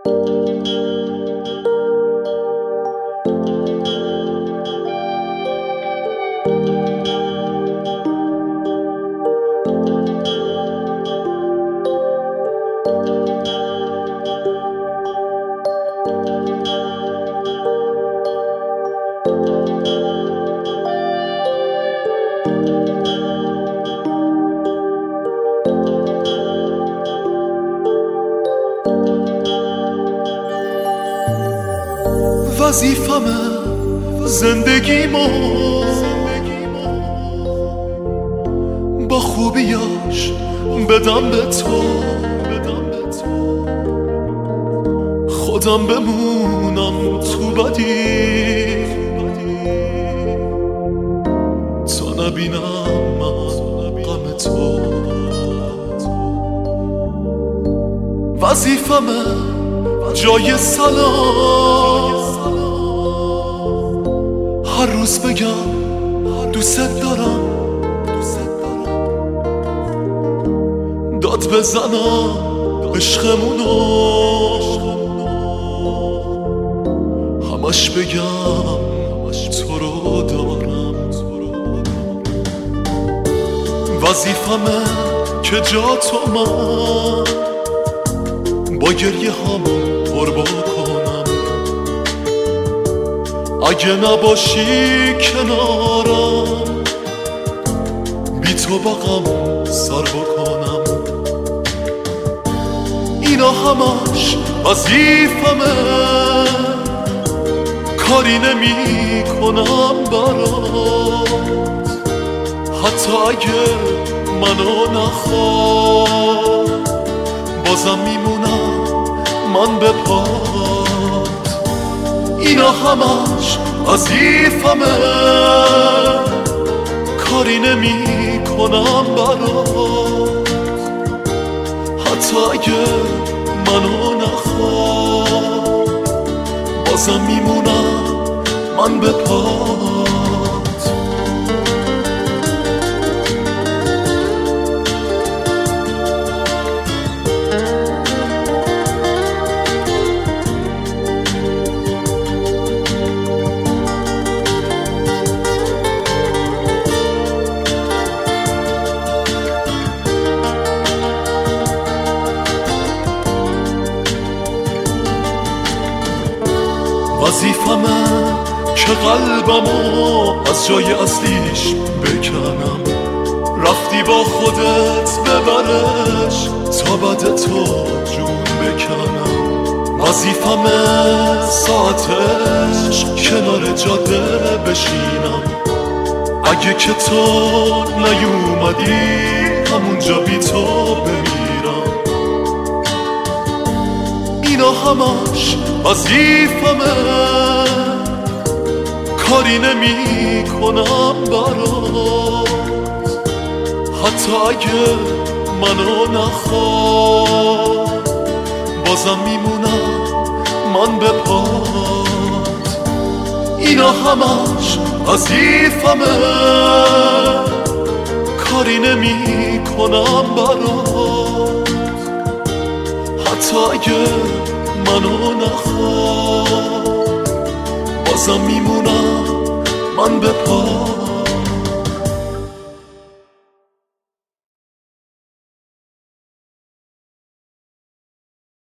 وظیفمه زندگیمو با خوبیاش بدم به تو، خودم بمونم تو بدی تا نبینم غم تو. وظیفمه جای سلام هر روز بگم دوست دارم، داد بزنم عشقمونو، همش بگم تو رو دارم. وظیفمه که جا تو من با گریه همون قربا کنم، اگه نباشی کنارم بی تو با غم سر بکنم. اینا همش وظیفمه، کاری نمی کنم برات، حتی اگه منو نخواد بازم میمونم من به پات. اینا همش وظیفمه، کاری نمی کنم برات، حتی اگه منو نخواد بازم میمونم من به پات. وظیفمه که قلبمو از جای اصلیش بکنم، رفتی با خودت ببرش تا بعد تو جون بکنم. وظیفمه ساعتش کنار جاده بشینم، اگه که تو نیومدی همونجا بی تو بمیرم. اینا همش وظیفمه، کاری نمی کنم برات، حتی اگه منو نخواد بازم میمونم من به پات. اینا همش وظیفمه، کاری نمی کنم برات، حتی اگه منو نخواد بازم میمونم من به پات.